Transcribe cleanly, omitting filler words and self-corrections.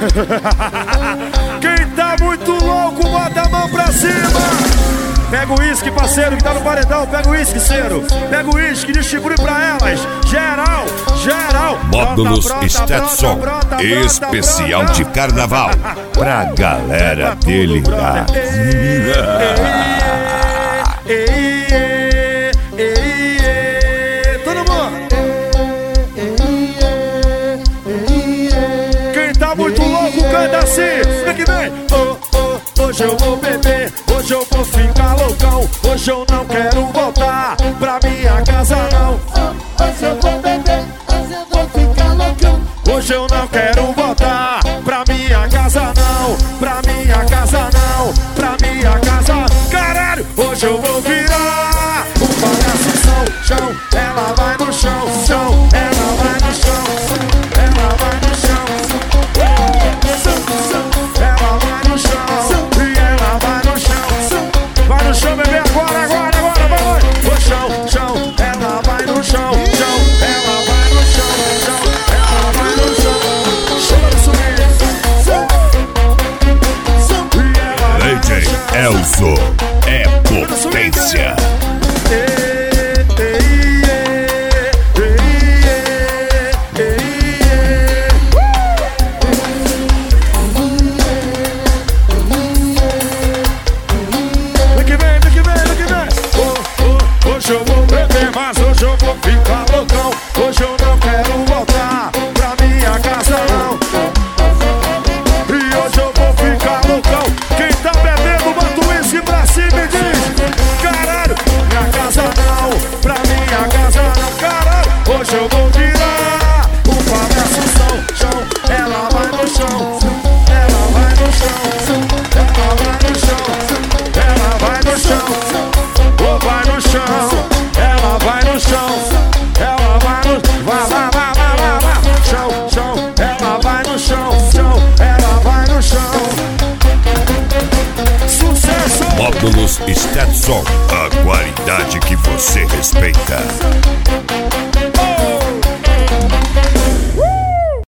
Quem tá muito louco, bota a mão pra cima. Pega o uísque, parceiro, que tá no paredão. Pega o uísque, ceiro. Pega o uísque, distribui pra elas. Geral, geral. Módulos Stetson, especial de carnaval, pra galera delirar. Todo mundo. Quem tá muito louco, canta assim. Vem que vem. Hoje eu vou beber, hoje eu vou ficar loucão. Hoje eu não quero voltar pra minha casa não. Hoje eu vou beber, hoje eu vou ficar loucão. Hoje eu não quero voltar pra minha casa não. Pra minha casa não, pra minha casa. Caralho, hoje eu vou virar o palhaço chão. Ela vai no chão, chão. Ela vai no chão, ela vai no chão. Ela vai no chão. Vai no chão, bebê, agora, vai. O chão, chão, ela vai no chão, chão, ela vai no chão, chão, ela vai no chão. Chama de subir. DJ Elzo é potência. Hoje eu vou beber, mas hoje eu vou ficar loucão. Hoje eu não quero voltar pra minha casa não. E hoje eu vou ficar loucão. Quem tá bebendo, bota o uísque pra cima e diz: caralho, minha casa não, pra minha casa não. Caralho, hoje eu vou virar o palhaço chão. Ela vai no chão, ela vai no chão, ela vai no chão, ela vai no chão. Ou vai no chão, ela vai no chão, ela vai no vai. Chão, chão, ela vai no chão, chão, ela vai no chão. Sucesso! Módulos Stetson, a qualidade que você respeita.